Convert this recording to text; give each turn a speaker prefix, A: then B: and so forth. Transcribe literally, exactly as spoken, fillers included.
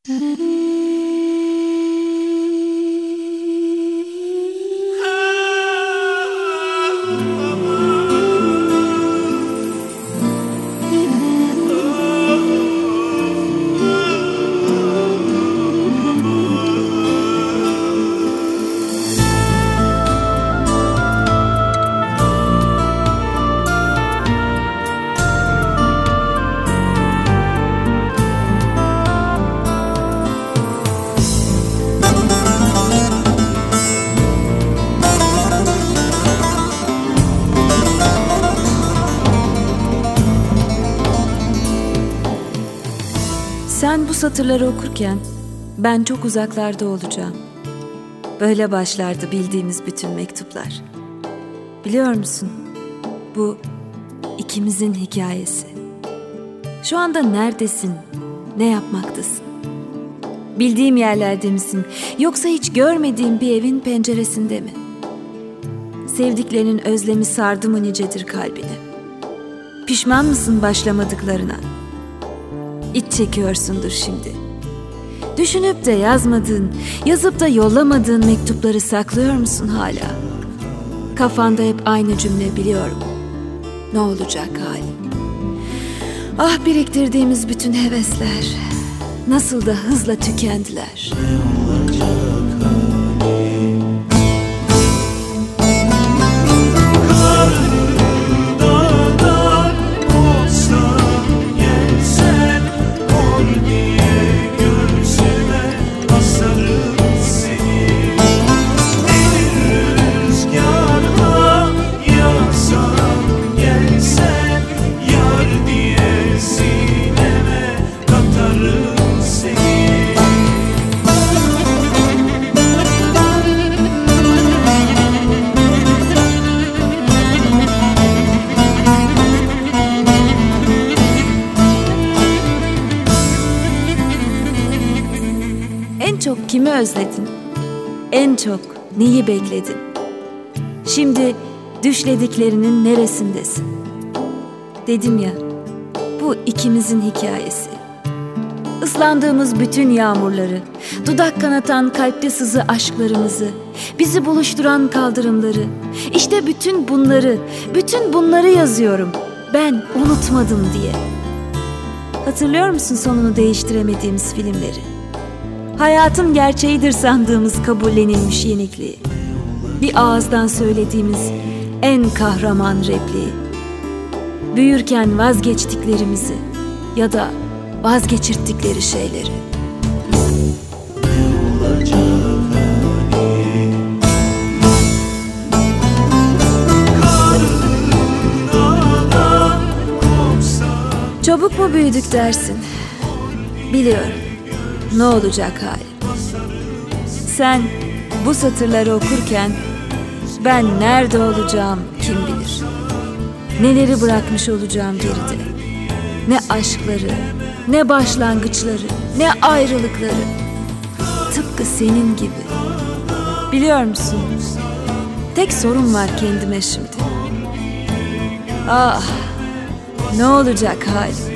A: Sen bu satırları okurken ben çok uzaklarda olacağım. Böyle başlardı bildiğimiz bütün mektuplar. Biliyor musun? Bu ikimizin hikayesi. Şu anda neredesin? Ne yapmaktasın? Bildiğim yerlerde misin? Yoksa hiç görmediğim bir evin penceresinde mi? Sevdiklerinin özlemi sardı mı nicedir kalbini? Pişman mısın başlamadıklarına? İç çekiyorsundur şimdi. Düşünüp de yazmadığın, yazıp da yollamadığın mektupları saklıyor musun hala? Kafanda hep aynı cümle, biliyorum. Ne olacak halim? Ah, biriktirdiğimiz bütün hevesler nasıl da hızla tükendiler. En çok kimi özledin? En çok neyi bekledin? Şimdi düşlediklerinin neresindesin? Dedim ya, bu ikimizin hikayesi. Islandığımız bütün yağmurları, dudak kanatan kalpte sızı aşklarımızı, bizi buluşturan kaldırımları, işte bütün bunları, bütün bunları yazıyorum. Ben unutmadım diye. Hatırlıyor musun sonunu değiştiremediğimiz filmleri? Hayatın gerçeğidir sandığımız kabullenilmiş yenikliği. Bir ağızdan söylediğimiz en kahraman repliği. Büyürken vazgeçtiklerimizi ya da vazgeçirttikleri şeyleri. Çabuk mu büyüdük dersin? Biliyorum. Ne olacak halim? Sen bu satırları okurken ben nerede olacağım kim bilir? Neleri bırakmış olacağım geride? Ne aşkları, ne başlangıçları, ne ayrılıkları. Tıpkı senin gibi. Biliyor musun? Tek sorun var kendime şimdi. Ah, ne olacak halim?